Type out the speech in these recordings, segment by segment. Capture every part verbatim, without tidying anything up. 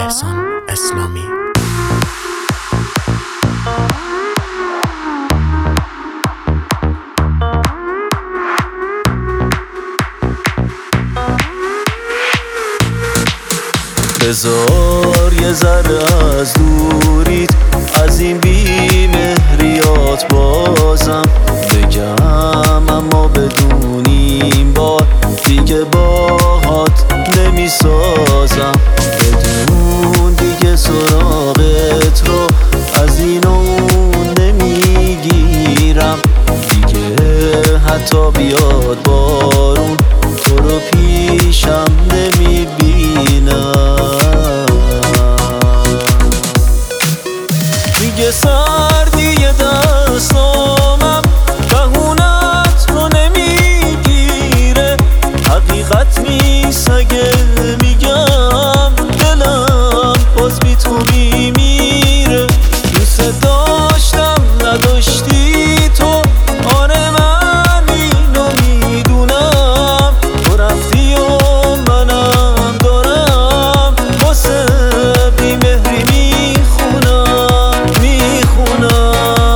احسان اسلامی. بذار یه ذره از دوریت، از این بی‌مهریات بازم بگم، اما بدونیم بار دیگه باهات نمیسازم. بدون دیگه سراغت رو از این و اون نمیگیرم دیگه، حتی بیاد بارون تو رو پیشم نمیبینم. دیگه سردی دستامم بهونت رو نمیگیره، حقیقت نیست اگه میگم دلم باز بی تو میمیره. دوست داشتم نداشتی تو، آره من اینو میدونم، تو رفتی و منم دارم واسه بی‌مهری میخونم میخونم.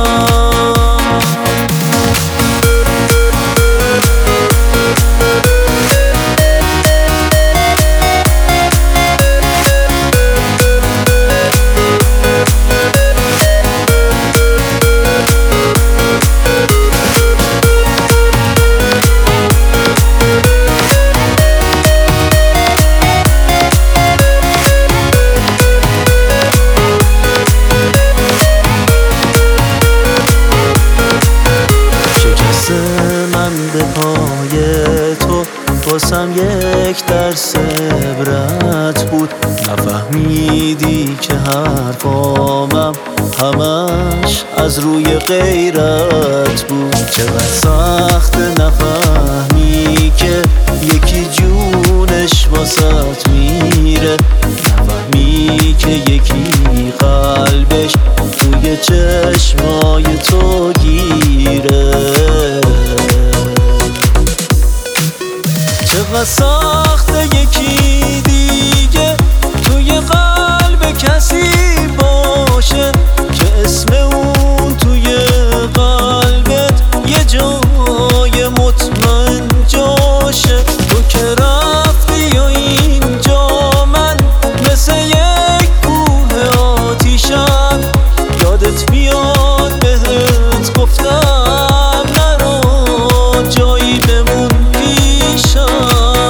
من به پای تو واسم یک درس عبرت بود، نفهمیدی که حرفامم همش از روی غیرت بود. چقدر سخت نفهمی که یکی جونش واسط میره، نفهمی که یکی قلبش توی چشمای تو گیره. چقدر سخته یکی دیگه توی قلب کسی باشه که اسم اون توی قلبت یه جای مطمئن جاشه. تو که رفتی و اینجا من مثل یک کوه آتیشم، یادت میاد بهت گفتم نرو جایی بمون پیشم.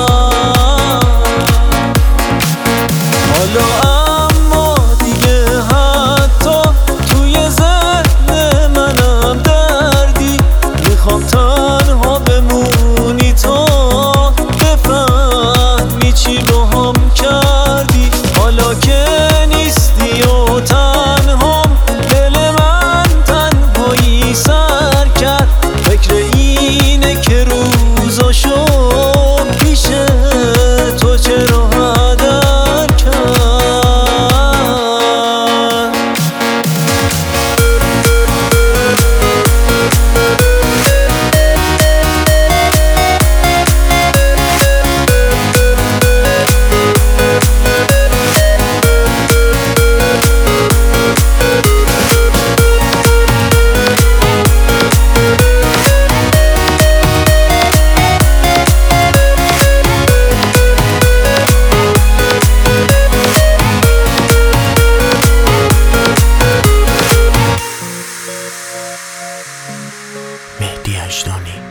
حالا اما دیگه حتی توی ذهن منم دردی، میخوام تنها بمونی تا بفهمی چی با هم کردی. حالا که نیستی و تنهام، دل من تنهایی سر کرد، فکر اینه که روزاشو پیش تو چرا هدر کرد. مهدی اجدانی.